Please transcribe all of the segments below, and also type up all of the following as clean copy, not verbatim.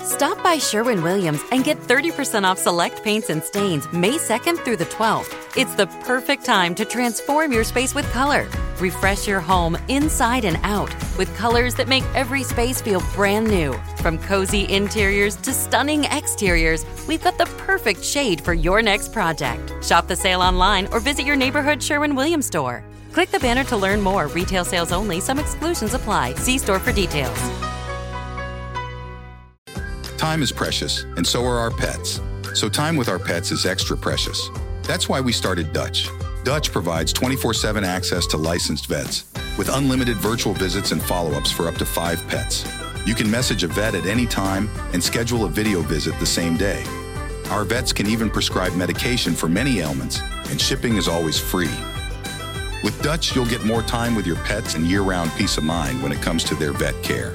Stop by Sherwin-Williams and get 30% off select paints and stains May 2nd through the 12th. It's the perfect time to transform your space with color. Refresh your home inside and out with colors that make every space feel brand new. From cozy interiors to stunning exteriors, we've got the perfect shade for your next project. Shop the sale online or visit your neighborhood Sherwin-Williams store. Click the banner to learn more. Retail sales only. Some exclusions apply. See store for details. Time is precious, and so are our pets. So time with our pets is extra precious. That's why we started Dutch. Dutch provides 24/7 access to licensed vets with unlimited virtual visits and follow-ups for up to 5 pets. You can message a vet at any time and schedule a video visit the same day. Our vets can even prescribe medication for many ailments, and shipping is always free. With Dutch, you'll get more time with your pets and year-round peace of mind when it comes to their vet care.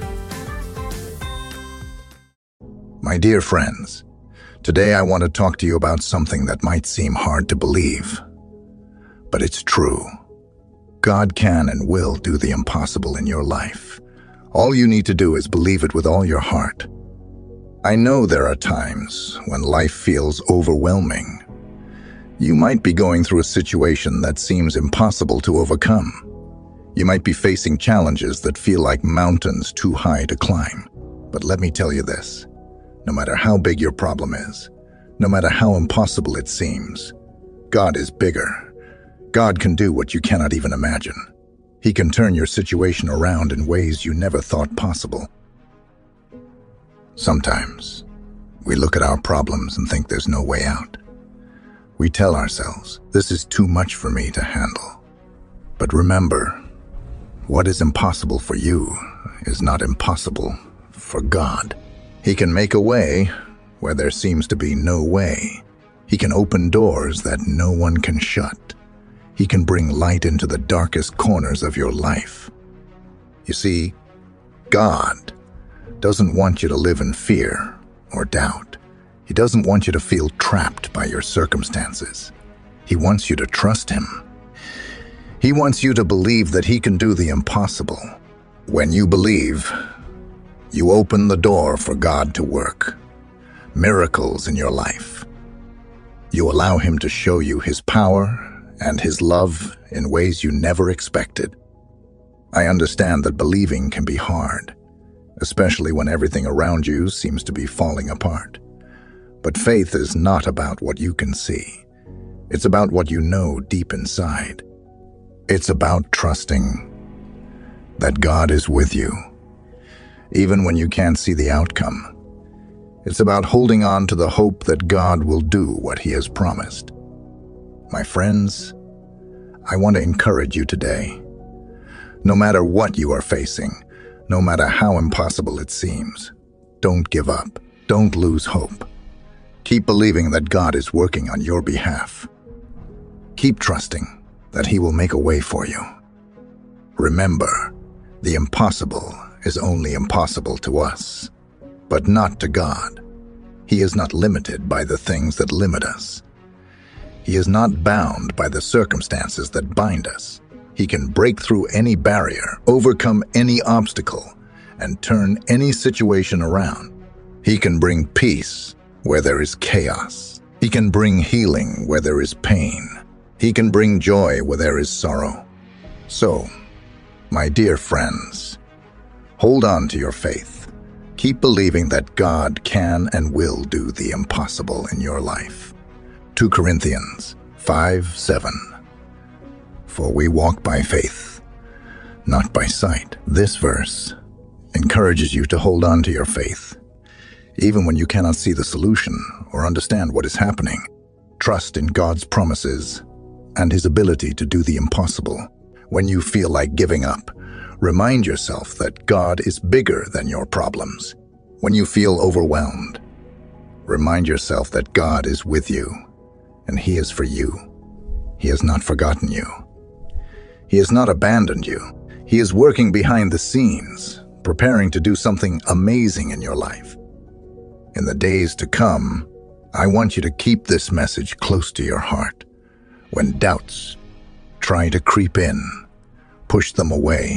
My dear friends, today I want to talk to you about something that might seem hard to believe, but it's true. God can and will do the impossible in your life. All you need to do is believe it with all your heart. I know there are times when life feels overwhelming. You might be going through a situation that seems impossible to overcome. You might be facing challenges that feel like mountains too high to climb. But let me tell you this. No matter how big your problem is, no matter how impossible it seems, God is bigger. God can do what you cannot even imagine. He can turn your situation around in ways you never thought possible. Sometimes, we look at our problems and think there's no way out. We tell ourselves, this is too much for me to handle. But remember, what is impossible for you is not impossible for God. He can make a way where there seems to be no way. He can open doors that no one can shut. He can bring light into the darkest corners of your life. You see, God doesn't want you to live in fear or doubt. He doesn't want you to feel trapped by your circumstances. He wants you to trust Him. He wants you to believe that He can do the impossible. When you believe, you open the door for God to work miracles in your life. You allow Him to show you His power and His love in ways you never expected. I understand that believing can be hard, especially when everything around you seems to be falling apart. But faith is not about what you can see. It's about what you know deep inside. It's about trusting that God is with you, even when you can't see the outcome. It's about holding on to the hope that God will do what He has promised. My friends, I want to encourage you today. No matter what you are facing, no matter how impossible it seems, don't give up. Don't lose hope. Keep believing that God is working on your behalf. Keep trusting that He will make a way for you. Remember, the impossible is only impossible to us, but not to God. He is not limited by the things that limit us. He is not bound by the circumstances that bind us. He can break through any barrier, overcome any obstacle, and turn any situation around. He can bring peace where there is chaos. He can bring healing where there is pain. He can bring joy where there is sorrow. So, my dear friends, hold on to your faith. Keep believing that God can and will do the impossible in your life. 2 Corinthians 5:7. For we walk by faith, not by sight. This verse encourages you to hold on to your faith. Even when you cannot see the solution or understand what is happening, trust in God's promises and His ability to do the impossible. When you feel like giving up, remind yourself that God is bigger than your problems. When you feel overwhelmed, remind yourself that God is with you and He is for you. He has not forgotten you. He has not abandoned you. He is working behind the scenes, preparing to do something amazing in your life. In the days to come, I want you to keep this message close to your heart. When doubts try to creep in, push them away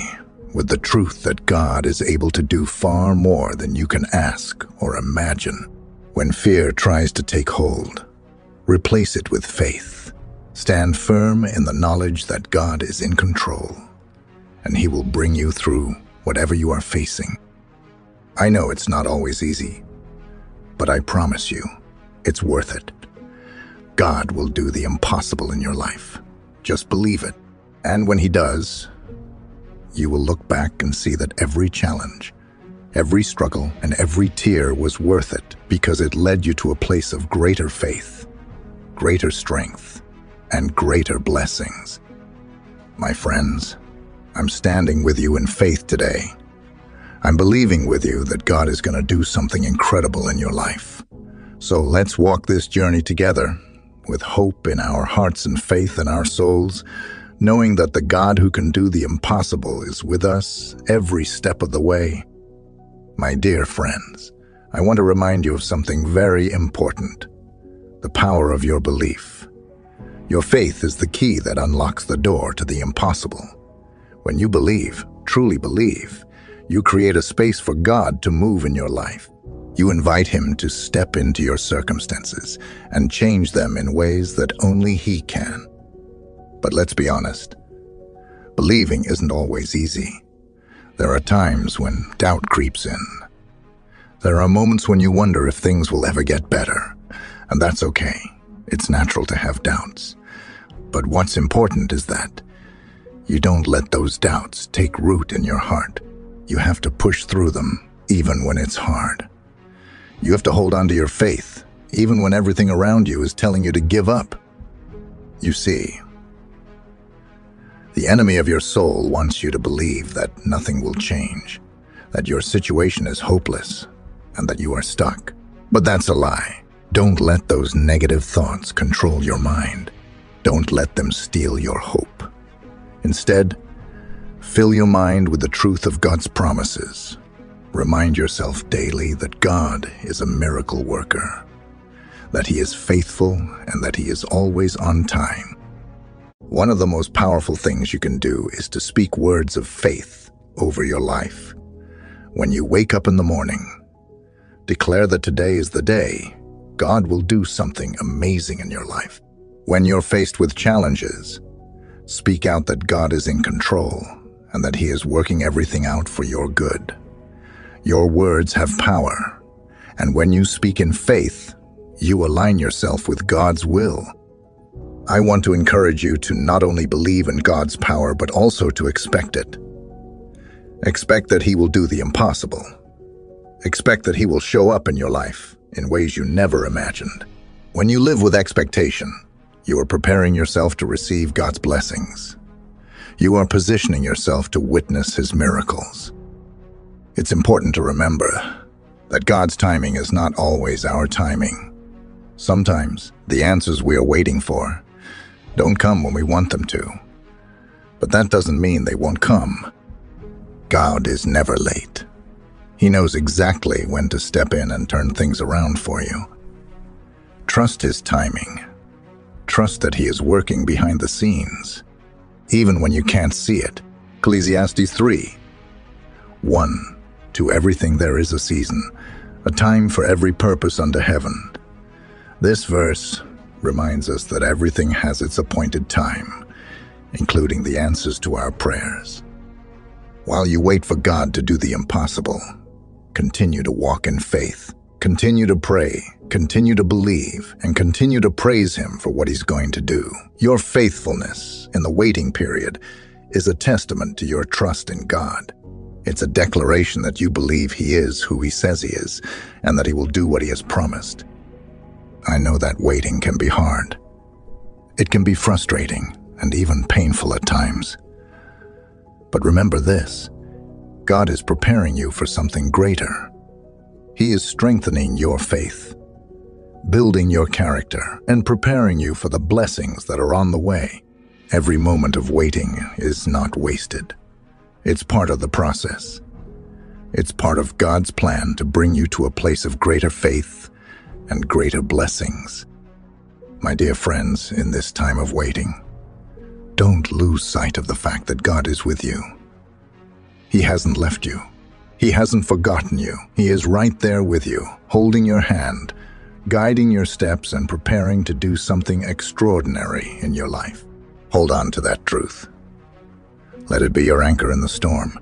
with the truth that God is able to do far more than you can ask or imagine. When fear tries to take hold, replace it with faith. Stand firm in the knowledge that God is in control, and He will bring you through whatever you are facing. I know it's not always easy, but I promise you, it's worth it. God will do the impossible in your life. Just believe it. And when He does, you will look back and see that every challenge, every struggle, and every tear was worth it because it led you to a place of greater faith, greater strength, and greater blessings. My friends, I'm standing with you in faith today. I'm believing with you that God is going to do something incredible in your life. So let's walk this journey together with hope in our hearts and faith in our souls, knowing that the God who can do the impossible is with us every step of the way. My dear friends, I want to remind you of something very important: the power of your belief. Your faith is the key that unlocks the door to the impossible. When you believe, truly believe, you create a space for God to move in your life. You invite Him to step into your circumstances and change them in ways that only He can. But let's be honest, believing isn't always easy. There are times when doubt creeps in. There are moments when you wonder if things will ever get better, and that's okay. It's natural to have doubts. But what's important is that you don't let those doubts take root in your heart. You have to push through them, even when it's hard. You have to hold on to your faith, even when everything around you is telling you to give up. You see, the enemy of your soul wants you to believe that nothing will change, that your situation is hopeless, and that you are stuck. But that's a lie. Don't let those negative thoughts control your mind. Don't let them steal your hope. Instead, fill your mind with the truth of God's promises. Remind yourself daily that God is a miracle worker, that He is faithful, and that He is always on time. One of the most powerful things you can do is to speak words of faith over your life. When you wake up in the morning, declare that today is the day God will do something amazing in your life. When you're faced with challenges, speak out that God is in control and that He is working everything out for your good. Your words have power, and when you speak in faith, you align yourself with God's will. I want to encourage you to not only believe in God's power, but also to expect it. Expect that He will do the impossible. Expect that He will show up in your life in ways you never imagined. When you live with expectation, you are preparing yourself to receive God's blessings. You are positioning yourself to witness His miracles. It's important to remember that God's timing is not always our timing. Sometimes the answers we are waiting for don't come when we want them to, but that doesn't mean they won't come. God is never late. He knows exactly when to step in and turn things around for you. Trust His timing. Trust that He is working behind the scenes, even when you can't see it. Ecclesiastes 3:1. To everything there is a season, a time for every purpose under heaven. This verse reminds us that everything has its appointed time, including the answers to our prayers. While you wait for God to do the impossible, continue to walk in faith. Continue to pray, continue to believe, and continue to praise Him for what He's going to do. Your faithfulness in the waiting period is a testament to your trust in God. It's a declaration that you believe He is who He says He is, and that He will do what He has promised. I know that waiting can be hard. It can be frustrating and even painful at times. But remember this: God is preparing you for something greater. He is strengthening your faith, building your character, and preparing you for the blessings that are on the way. Every moment of waiting is not wasted. It's part of the process. It's part of God's plan to bring you to a place of greater faith and greater blessings. My dear friends, in this time of waiting, don't lose sight of the fact that God is with you. He hasn't left you. He hasn't forgotten you. He is right there with you, holding your hand, guiding your steps, and preparing to do something extraordinary in your life. Hold on to that truth. Let it be your anchor in the storm.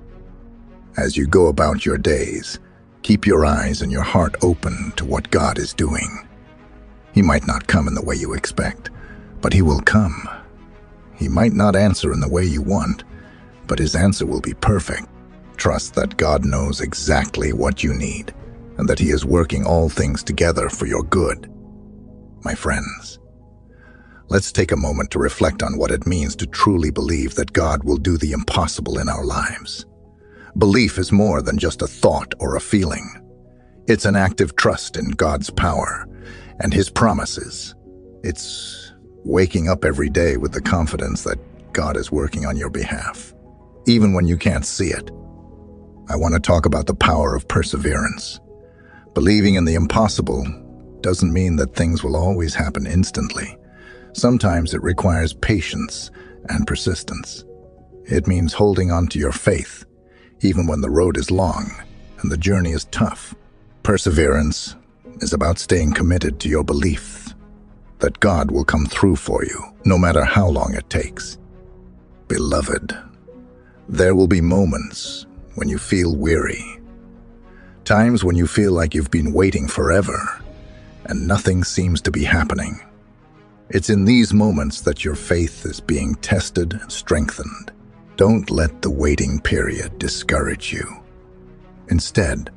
As you go about your days, keep your eyes and your heart open to what God is doing. He might not come in the way you expect, but He will come. He might not answer in the way you want, but His answer will be perfect. Trust that God knows exactly what you need, and that He is working all things together for your good. My friends, let's take a moment to reflect on what it means to truly believe that God will do the impossible in our lives. Belief is more than just a thought or a feeling. It's an active trust in God's power and His promises. It's waking up every day with the confidence that God is working on your behalf, even when you can't see it. I want to talk about the power of perseverance. Believing in the impossible doesn't mean that things will always happen instantly. Sometimes it requires patience and persistence. It means holding on to your faith, even when the road is long and the journey is tough. Perseverance is about staying committed to your belief that God will come through for you, no matter how long it takes. Beloved, there will be moments when you feel weary, times when you feel like you've been waiting forever and nothing seems to be happening. It's in these moments that your faith is being tested and strengthened. Don't let the waiting period discourage you. Instead,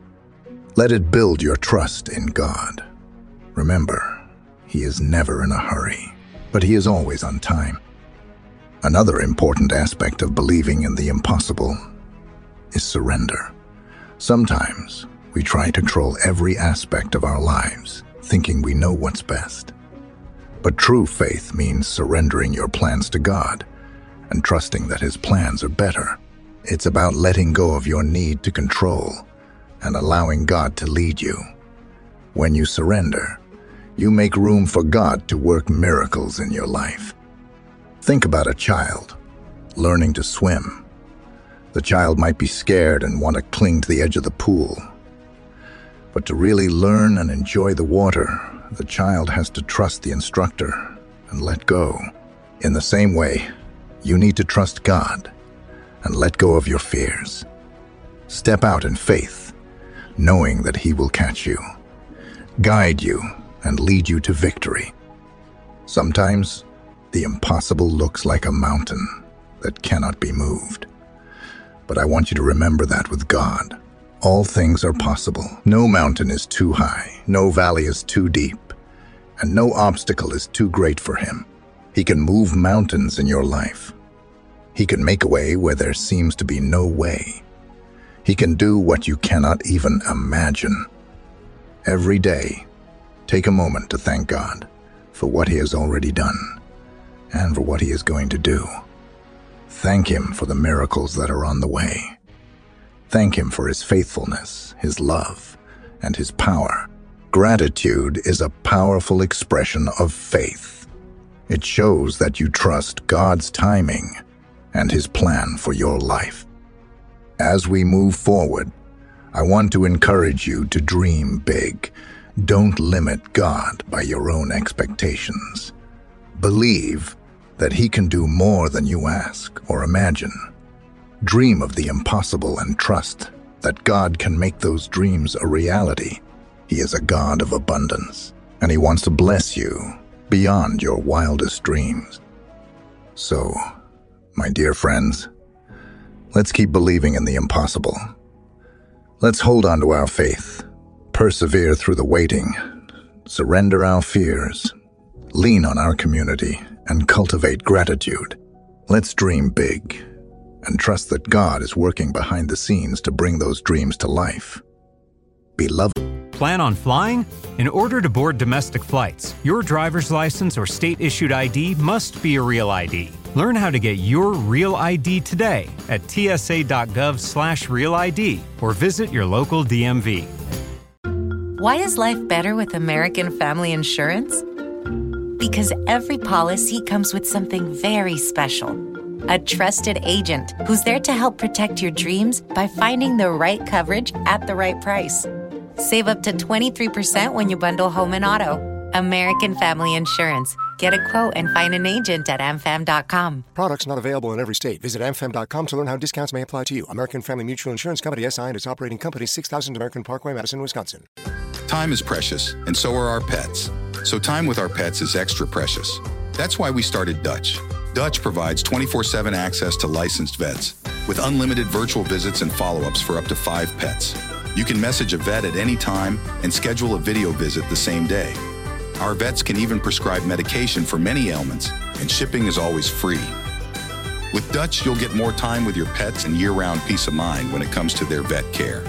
let it build your trust in God. Remember, He is never in a hurry, but He is always on time. Another important aspect of believing in the impossible is surrender. Sometimes we try to control every aspect of our lives, thinking we know what's best. But true faith means surrendering your plans to God and trusting that His plans are better. It's about letting go of your need to control and allowing God to lead you. When you surrender, you make room for God to work miracles in your life. Think about a child learning to swim. The child might be scared and want to cling to the edge of the pool. But to really learn and enjoy the water, the child has to trust the instructor and let go. In the same way, you need to trust God and let go of your fears. Step out in faith, knowing that He will catch you, guide you, and lead you to victory. Sometimes, the impossible looks like a mountain that cannot be moved. But I want you to remember that with God, all things are possible. No mountain is too high, no valley is too deep, and no obstacle is too great for Him. He can move mountains in your life. He can make a way where there seems to be no way. He can do what you cannot even imagine. Every day, take a moment to thank God for what He has already done and for what He is going to do. Thank Him for the miracles that are on the way. Thank Him for His faithfulness, His love, and His power. Gratitude is a powerful expression of faith. It shows that you trust God's timing and His plan for your life. As we move forward, I want to encourage you to dream big. Don't limit God by your own expectations. Believe that He can do more than you ask or imagine. Dream of the impossible and trust that God can make those dreams a reality. He is a God of abundance, and He wants to bless you beyond your wildest dreams. So, my dear friends, let's keep believing in the impossible. Let's hold on to our faith, persevere through the waiting, surrender our fears, lean on our community, and cultivate gratitude. Let's dream big and trust that God is working behind the scenes to bring those dreams to life. Beloved. Plan on flying? In order to board domestic flights, your driver's license or state-issued ID must be a real ID. Learn how to get your real ID today at tsa.gov/real ID or visit your local DMV. Why is life better with American Family Insurance? Because every policy comes with something very special. a trusted agent who's there to help protect your dreams by finding the right coverage at the right price. Save up to 23% when you bundle home and auto. American Family Insurance. Get a quote and find an agent at amfam.com. Products not available in every state. Visit amfam.com to learn how discounts may apply to you. American Family Mutual Insurance Company, SI, and its operating company, 6000 American Parkway, Madison, Wisconsin. Time is precious, and so are our pets. So time with our pets is extra precious. That's why we started Dutch. Dutch provides 24/7 access to licensed vets with unlimited virtual visits and follow-ups for up to 5 pets. You can message a vet at any time and schedule a video visit the same day. Our vets can even prescribe medication for many ailments, and shipping is always free. With Dutch, you'll get more time with your pets and year-round peace of mind when it comes to their vet care.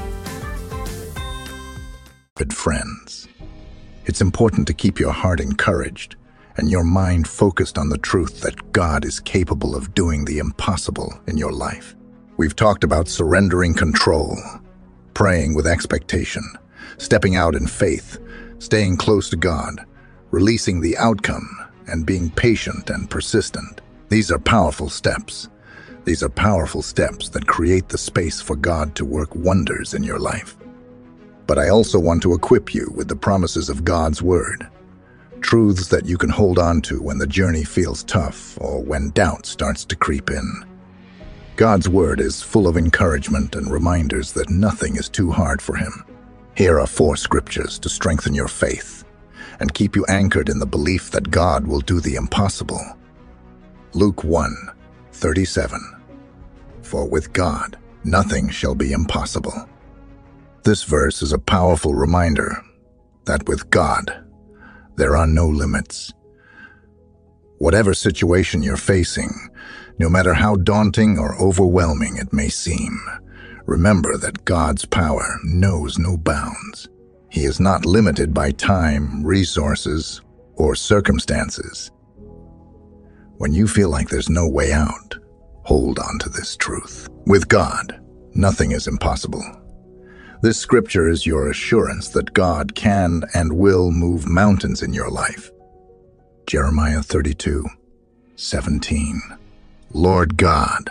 Good friends, it's important to keep your heart encouraged and your mind focused on the truth that God is capable of doing the impossible in your life. We've talked about surrendering control, praying with expectation, stepping out in faith, staying close to God, releasing the outcome, and being patient and persistent. These are powerful steps. These are powerful steps that create the space for God to work wonders in your life. But I also want to equip you with the promises of God's Word, truths that you can hold on to when the journey feels tough or when doubt starts to creep in. God's Word is full of encouragement and reminders that nothing is too hard for Him. Here are 4 scriptures to strengthen your faith and keep you anchored in the belief that God will do the impossible. Luke 1:37. For with God, nothing shall be impossible. This verse is a powerful reminder that with God, there are no limits. Whatever situation you're facing, no matter how daunting or overwhelming it may seem, remember that God's power knows no bounds. He is not limited by time, resources, or circumstances. When you feel like there's no way out, hold on to this truth. With God, nothing is impossible. This scripture is your assurance that God can and will move mountains in your life. Jeremiah 32:17. Lord God,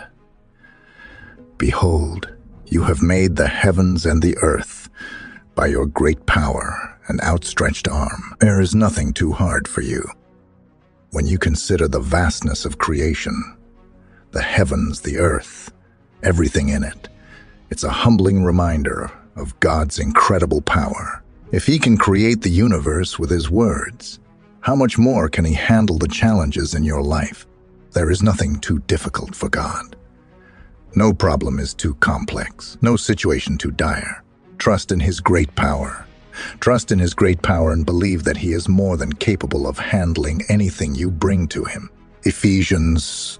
behold, you have made the heavens and the earth by your great power and outstretched arm. There is nothing too hard for you. When you consider the vastness of creation, the heavens, the earth, everything in it, it's a humbling reminder of God's incredible power. If He can create the universe with His words, how much more can He handle the challenges in your life? There is nothing too difficult for God. No problem is too complex, no situation too dire. Trust in His great power. Trust in His great power and believe that He is more than capable of handling anything you bring to Him. Ephesians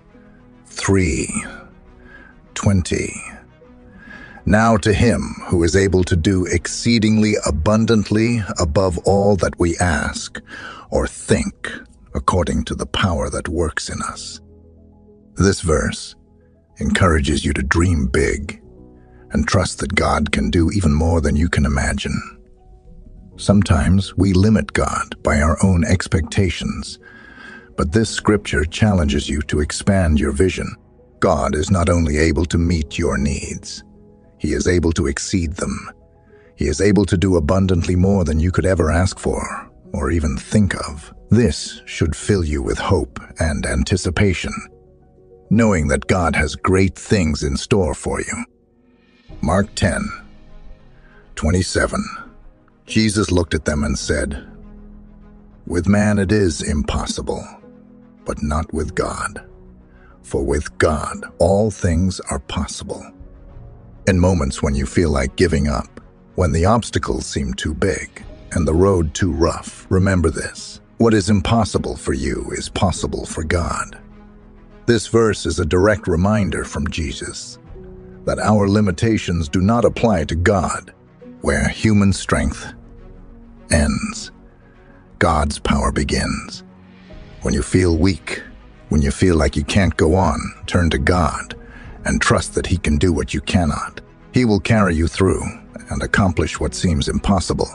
3:20. Now to Him who is able to do exceedingly abundantly above all that we ask or think, according to the power that works in us. This verse encourages you to dream big and trust that God can do even more than you can imagine. Sometimes we limit God by our own expectations, but this scripture challenges you to expand your vision. God is not only able to meet your needs, He is able to exceed them. He is able to do abundantly more than you could ever ask for or even think of. This should fill you with hope and anticipation, knowing that God has great things in store for you. Mark 10:27. Jesus looked at them and said, "With man it is impossible, but not with God. For with God all things are possible." In moments when you feel like giving up, when the obstacles seem too big and the road too rough, remember this: what is impossible for you is possible for God. This verse is a direct reminder from Jesus that our limitations do not apply to God. Where human strength ends, God's power begins. When you feel weak, when you feel like you can't go on, turn to God and trust that He can do what you cannot. He will carry you through and accomplish what seems impossible.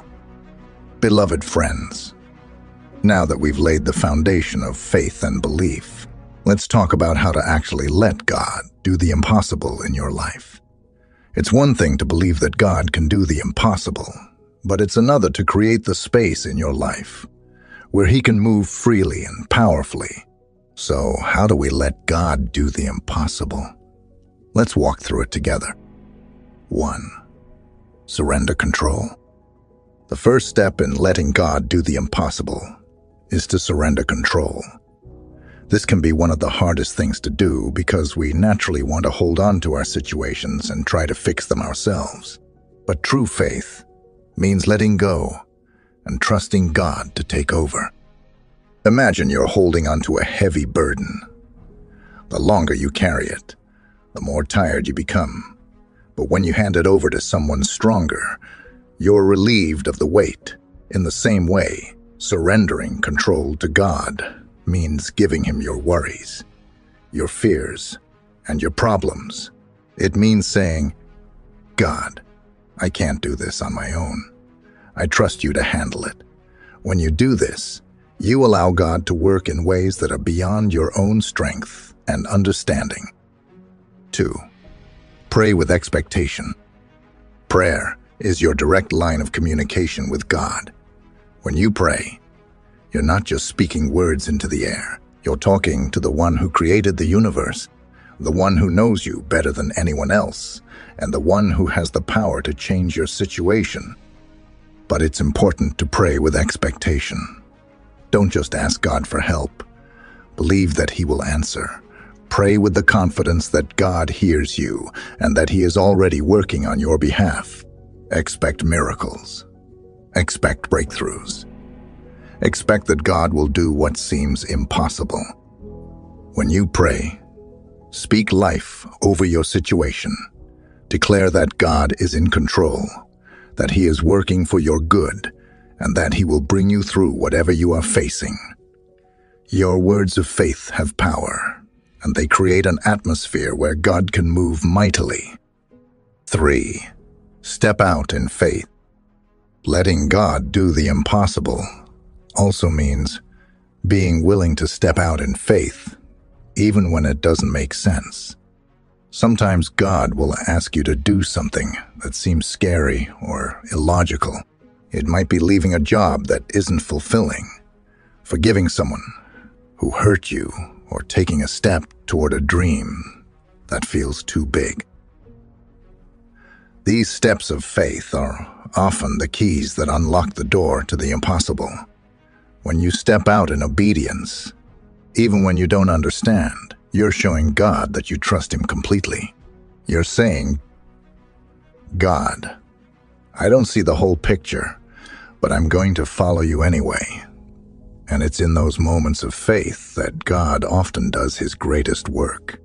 Beloved friends, now that we've laid the foundation of faith and belief, Let's talk about how to actually let God do the impossible in your life. It's one thing to believe that God can do the impossible, but it's another to create the space in your life where He can move freely and powerfully. So, how do we let God do the impossible? Let's walk through it together. 1. Surrender control. The first step in letting God do the impossible is to surrender control. This can be one of the hardest things to do because we naturally want to hold on to our situations and try to fix them ourselves. But true faith means letting go and trusting God to take over. Imagine you're holding onto a heavy burden. The longer you carry it, the more tired you become. But when you hand it over to someone stronger, you're relieved of the weight. In the same way, surrendering control to God means giving Him your worries, your fears, and your problems. It means saying, God, I can't do this on my own. I trust you to handle it. When you do this, you allow God to work in ways that are beyond your own strength and understanding. 2. Pray with expectation. Prayer is your direct line of communication with God. When you pray, you're not just speaking words into the air. You're talking to the one who created the universe, the one who knows you better than anyone else, and the one who has the power to change your situation. But it's important to pray with expectation. Don't just ask God for help. Believe that He will answer. Pray with the confidence that God hears you and that He is already working on your behalf. Expect miracles. Expect breakthroughs. Expect that God will do what seems impossible. When you pray, speak life over your situation. Declare that God is in control, that He is working for your good, and that He will bring you through whatever you are facing. Your words of faith have power, and they create an atmosphere where God can move mightily. 3. Step out in faith. Letting God do the impossible also means being willing to step out in faith, even when it doesn't make sense. Sometimes God will ask you to do something that seems scary or illogical. It might be leaving a job that isn't fulfilling, forgiving someone who hurt you, or taking a step toward a dream that feels too big. These steps of faith are often the keys that unlock the door to the impossible. When you step out in obedience, even when you don't understand, you're showing God that you trust Him completely. You're saying, God, I don't see the whole picture, but I'm going to follow you anyway. And it's in those moments of faith that God often does His greatest work.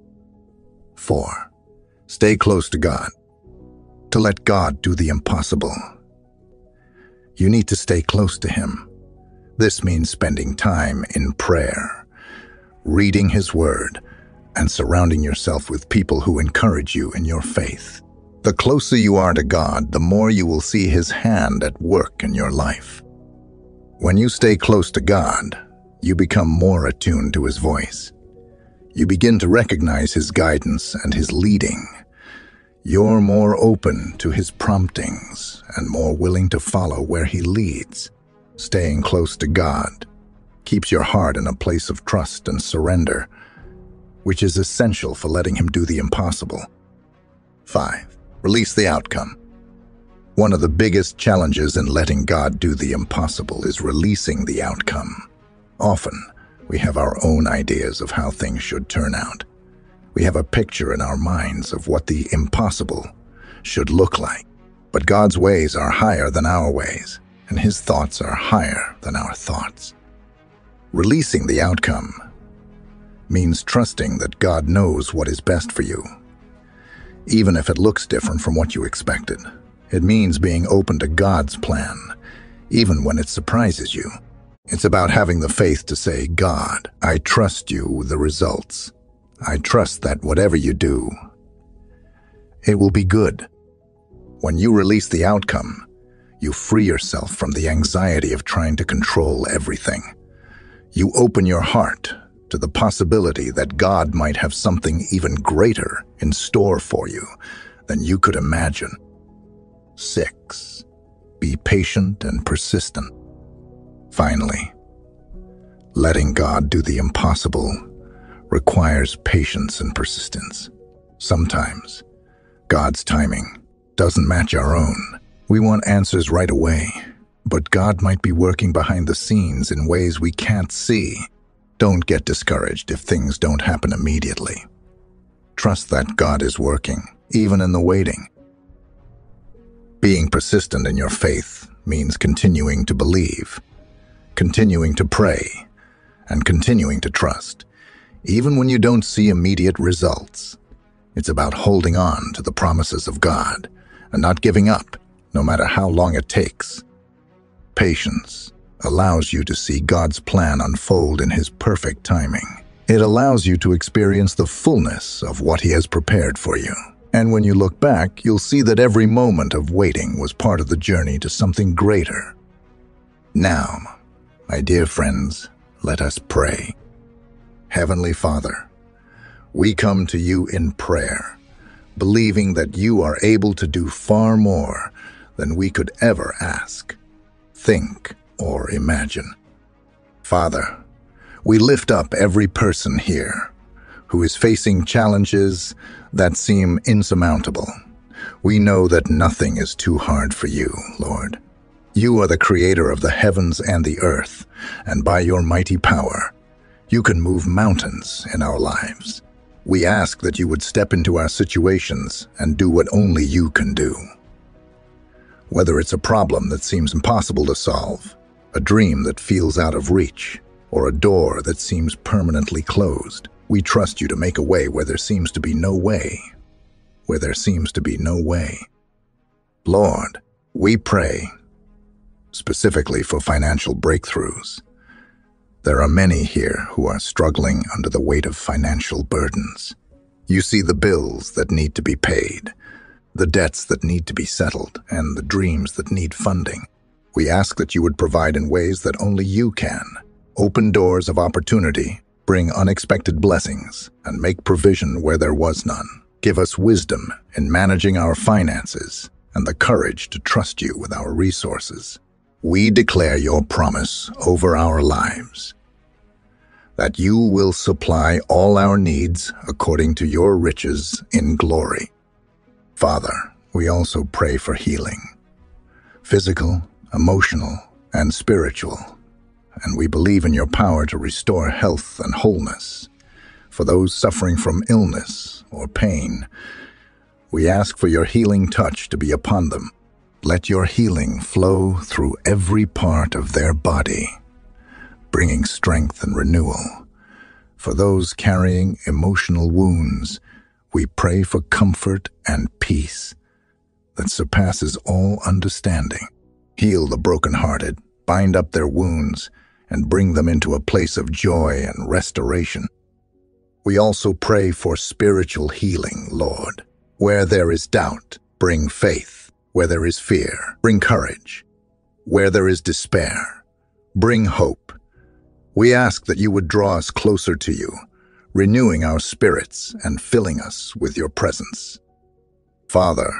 4. Stay close to God. To let God do the impossible, you need to stay close to Him. This means spending time in prayer, reading His Word, and surrounding yourself with people who encourage you in your faith. The closer you are to God, the more you will see His hand at work in your life. When you stay close to God, you become more attuned to His voice. You begin to recognize His guidance and His leading. You're more open to His promptings and more willing to follow where He leads. Staying close to God keeps your heart in a place of trust and surrender, which is essential for letting Him do the impossible. 5. Release the outcome. One of the biggest challenges in letting God do the impossible is releasing the outcome. Often, we have our own ideas of how things should turn out. We have a picture in our minds of what the impossible should look like. But God's ways are higher than our ways, and His thoughts are higher than our thoughts. Releasing the outcome means trusting that God knows what is best for you, even if it looks different from what you expected. It means being open to God's plan, even when it surprises you. It's about having the faith to say, God, I trust you with the results. I trust that whatever you do, it will be good. When you release the outcome, you free yourself from the anxiety of trying to control everything. You open your heart to the possibility that God might have something even greater in store for you than you could imagine. 6. Be patient and persistent. Finally, letting God do the impossible requires patience and persistence. Sometimes, God's timing doesn't match our own. We want answers right away, but God might be working behind the scenes in ways we can't see. Don't get discouraged if things don't happen immediately. Trust that God is working, even in the waiting. Being persistent in your faith means continuing to believe, continuing to pray, and continuing to trust, even when you don't see immediate results. It's about holding on to the promises of God and not giving up, no matter how long it takes. Patience allows you to see God's plan unfold in His perfect timing. It allows you to experience the fullness of what He has prepared for you. And when you look back, you'll see that every moment of waiting was part of the journey to something greater. Now, my dear friends, let us pray. Heavenly Father, we come to you in prayer, believing that you are able to do far more than we could ever ask, think, or imagine. Father, we lift up every person here who is facing challenges that seem insurmountable. We know that nothing is too hard for you, Lord. You are the creator of the heavens and the earth, and by your mighty power, you can move mountains in our lives. We ask that you would step into our situations and do what only you can do. Whether it's a problem that seems impossible to solve, a dream that feels out of reach, or a door that seems permanently closed, we trust you to make a way where there seems to be no way. Where there seems to be no way. Lord, we pray specifically for financial breakthroughs. There are many here who are struggling under the weight of financial burdens. You see the bills that need to be paid, the debts that need to be settled, and the dreams that need funding. We ask that you would provide in ways that only you can. Open doors of opportunity, bring unexpected blessings, and make provision where there was none. Give us wisdom in managing our finances and the courage to trust you with our resources. We declare your promise over our lives, that you will supply all our needs according to your riches in glory. Father, we also pray for healing, physical, emotional, and spiritual, and we believe in your power to restore health and wholeness. For those suffering from illness or pain, we ask for your healing touch to be upon them. Let your healing flow through every part of their body, bringing strength and renewal. For those carrying emotional wounds, we pray for comfort and peace that surpasses all understanding. Heal the brokenhearted, bind up their wounds, and bring them into a place of joy and restoration. We also pray for spiritual healing, Lord. Where there is doubt, bring faith. Where there is fear, bring courage. Where there is despair, bring hope. We ask that you would draw us closer to you, renewing our spirits and filling us with your presence. Father,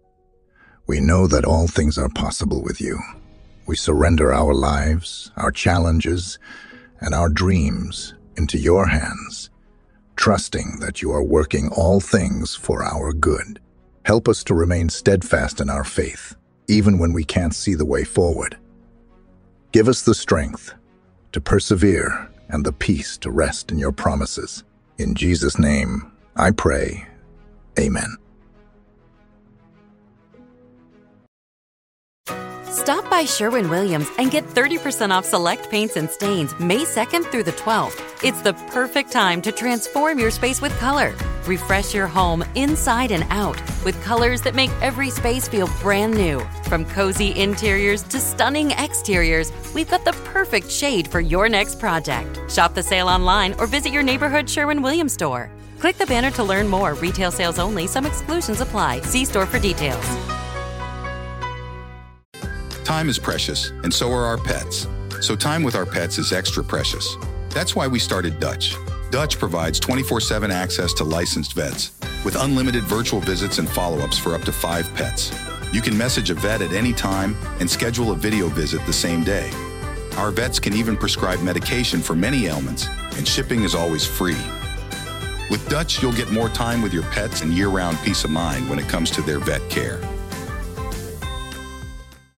we know that all things are possible with you. We surrender our lives, our challenges, and our dreams into your hands, trusting that you are working all things for our good. Help us to remain steadfast in our faith, even when we can't see the way forward. Give us the strength to persevere and the peace to rest in your promises. In Jesus' name, I pray. Amen. Stop by Sherwin-Williams and get 30% off select paints and stains May 2nd through the 12th. It's the perfect time to transform your space with color. Refresh your home inside and out with colors that make every space feel brand new. From cozy interiors to stunning exteriors, we've got the perfect shade for your next project. Shop the sale online or visit your neighborhood Sherwin-Williams store. Click the banner to learn more. Retail sales only. Some exclusions apply. See store for details. Time is precious, and so are our pets. So time with our pets is extra precious. That's why we started Dutch. Dutch provides 24/7 access to licensed vets with unlimited virtual visits and follow-ups for up to 5 pets. You can message a vet at any time and schedule a video visit the same day. Our vets can even prescribe medication for many ailments, and shipping is always free. With Dutch, you'll get more time with your pets and year-round peace of mind when it comes to their vet care.